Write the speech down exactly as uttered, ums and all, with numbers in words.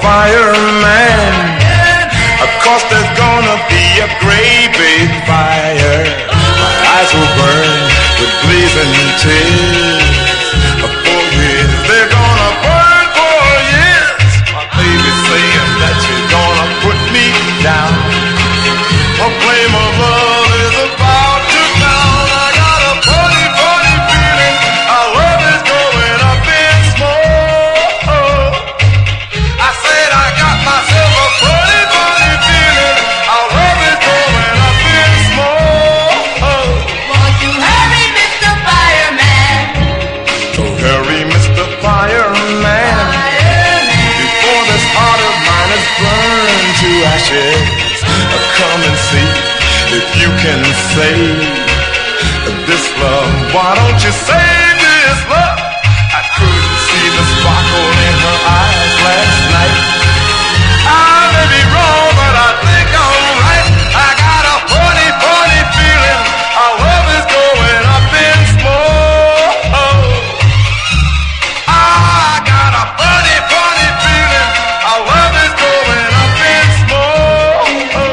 fireman. Of course there's gonna be a great big fire. My eyes will burn with blazing tears. For years they're gonna burn for years. My baby's saying that she's gonna put me down. A flame of love is about to down. I got a funny, funny feeling our love is going up in smoke. I said I got myself a funny, funny feeling our love is going up in smoke. Won't you hurry, Mister Fireman? So hurry, Mister Fireman, before this heart of mine is burned to ashes. Come and see if you can save this love. Why don't you say